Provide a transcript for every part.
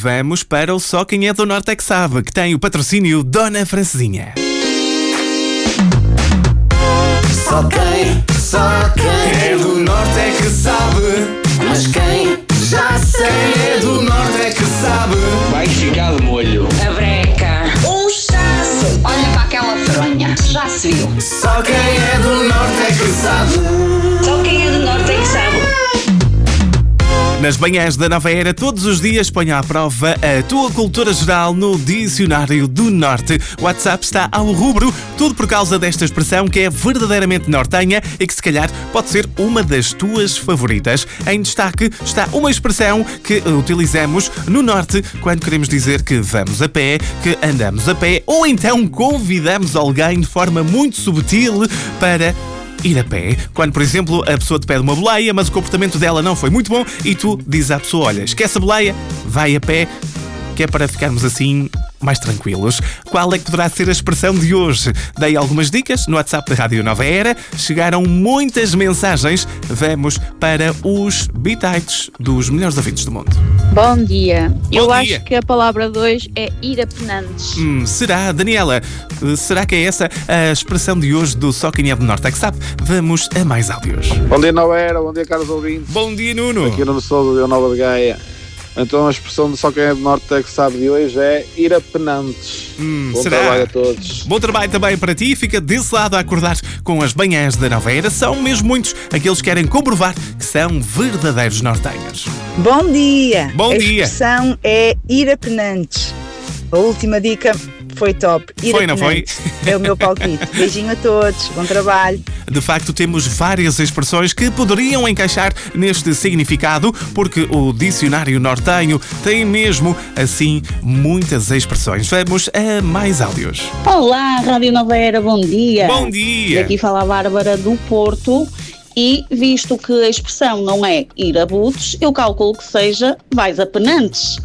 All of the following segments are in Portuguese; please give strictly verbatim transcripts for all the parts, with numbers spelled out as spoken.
vamos para o Só Quem É do Norte é que Sabe, que tem o patrocínio Dona Francesinha. Só quem, só quem é do Norte é que sabe. Mas quem já sei é do Norte é que sabe. Vai ficar de molho. A breca, o chasso. Olha para aquela fronha, já se viu. Só quem é do Norte é que sabe. Só quem é do Norte é que sabe. Nas manhãs da Nova Era, todos os dias ponha à prova a tua cultura geral no Dicionário do Norte. O WhatsApp está ao rubro, tudo por causa desta expressão que é verdadeiramente nortenha e que se calhar pode ser uma das tuas favoritas. Em destaque está uma expressão que utilizamos no Norte quando queremos dizer que vamos a pé, que andamos a pé ou então convidamos alguém de forma muito subtil para ir a pé. Quando, por exemplo, a pessoa te pede uma boleia, mas o comportamento dela não foi muito bom e tu dizes à pessoa, olha, esquece a boleia, vai a pé, que é para ficarmos assim mais tranquilos. Qual é que poderá ser a expressão de hoje? Dei algumas dicas no WhatsApp da Rádio Nova Era, chegaram muitas mensagens. Vamos para os bitites dos melhores ouvintes do mundo. Bom dia. Bom Eu dia. acho que a palavra de hoje é ir a penantes. Hum, será, Daniela? Será que é essa a expressão de hoje do Só Quem É do Norte é que Sabe? Vamos a mais áudios. Bom dia, Nova Era. Bom dia, caros ouvintes. Bom dia, Nuno. Aqui no Sousa de Nova de Gaia. Então a expressão de Só Quem É do Norte é que sabe de hoje é ir a penantes. Hum, Bom será? trabalho a todos. Bom trabalho também para ti. Fica desse lado a acordar com as manhãs da Nova Era. São mesmo muitos aqueles que querem comprovar que são verdadeiros nortenhos. Bom dia! Bom a dia. expressão é ir a penantes. A última dica foi top. Ir Foi, a não foi? penantes. É o meu palpite. Beijinho a todos. Bom trabalho. De facto, temos várias expressões que poderiam encaixar neste significado, porque o dicionário nortenho tem mesmo, assim, muitas expressões. Vamos a mais áudios. Olá, Rádio Nova Era, bom dia. Bom dia. Aqui fala a Bárbara do Porto e, visto que a expressão não é ir a Butos, eu calculo que seja vais a penantes.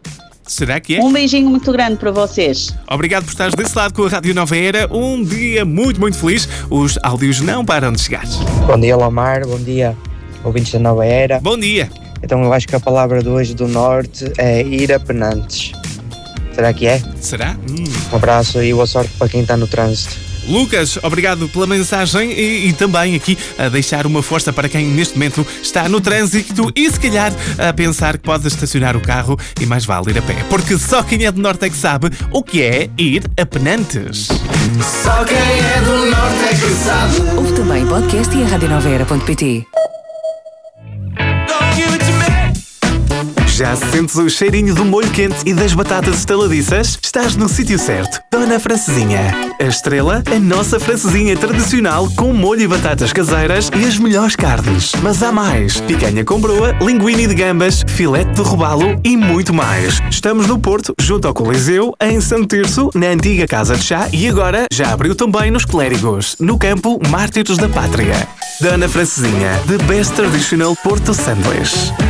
Será que é? Um beijinho muito grande para vocês. Obrigado por estares desse lado com a Rádio Nova Era. Um dia muito, muito feliz. Os áudios não param de chegar. Bom dia, Lomar. Bom dia, ouvintes da Nova Era. Bom dia. Então eu acho que a palavra de hoje do Norte é ir a penantes. Será que é? Será? Hum. Um abraço e boa sorte para quem está no trânsito. Lucas, obrigado pela mensagem e, e também aqui a deixar uma força para quem neste momento está no trânsito e se calhar a pensar que pode estacionar o carro e mais vale ir a pé. Porque só quem é do Norte é que sabe o que é ir a penantes. Só quem é do Norte é que sabe. Ouve também podcast e a rádio nova era ponto pt. Já sentes o cheirinho do molho quente e das batatas estaladiças? Estás no sítio certo. Dona Francesinha. A estrela, a nossa francesinha tradicional com molho e batatas caseiras e as melhores carnes. Mas há mais. Picanha com broa, linguine de gambas, filete de robalo e muito mais. Estamos no Porto, junto ao Coliseu, em Santo Tirso, na antiga Casa de Chá e agora já abriu também nos Clérigos, no campo Mártires da Pátria. Dona Francesinha, the best traditional Porto Sandwich.